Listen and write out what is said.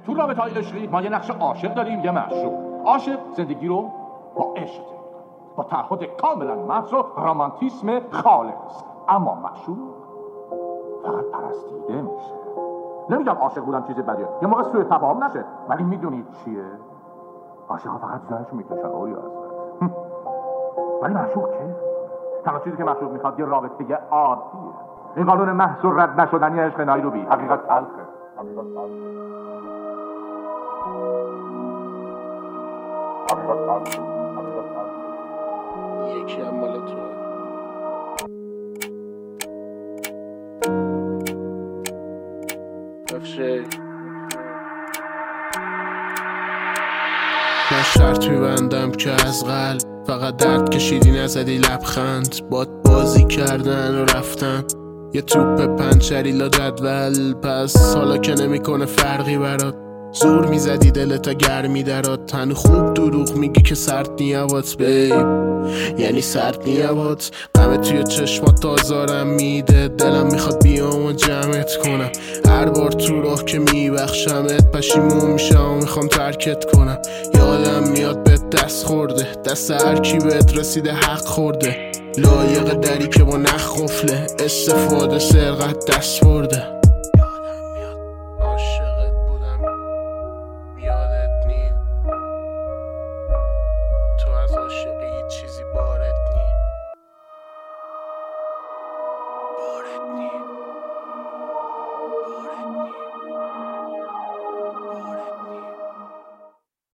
تو رابطه‌های عشقی ما یه نقش عاشق داریم، یه معشوق. عاشق زندگی رو با عشق با تعهد کاملا محض و رمانتیسم خالص، اما معشوق فقط پرستیده میشه. نمیگم عاشق بودن چیز بدیه، یه موقع سوء تفاهم نشه، ولی میدونید چیه؟ عاشق‌ها فقط جونشو میکشن اوری هستن. ولی معشوق چه؟ تنها چیزی که معشوق میخواد یه رابطه عادیه. این قانون محض و رد نشدنی عشق نایروبی حقیقت تلخه. یکی هم مال تو. افشه من شرط میبندم که از قلب فقط درد کشیدی نزدی لبخند، باد بازی کردن و رفتن، یه توپ پنچری لا جدول، پس حالا که نمیکنه فرقی برات، زور میزدی دلتا گرمی درات، هنو خوب دروغ میگی که سرد نیابات بیب، یعنی سرد نیابات، غمه توی چشمات آزارم میده، دلم میخواد بیام و جمعت کنم، هر بار تو راه که میبخشمت پشیمون میشم و میخوام ترکت کنم، یادم میاد بهت دست خورده، دست هر کی بهت رسیده حق خورده، لایق دری که با نخ قفله، استفاده سرقت دست برده. تو از عاشقی چیزی باره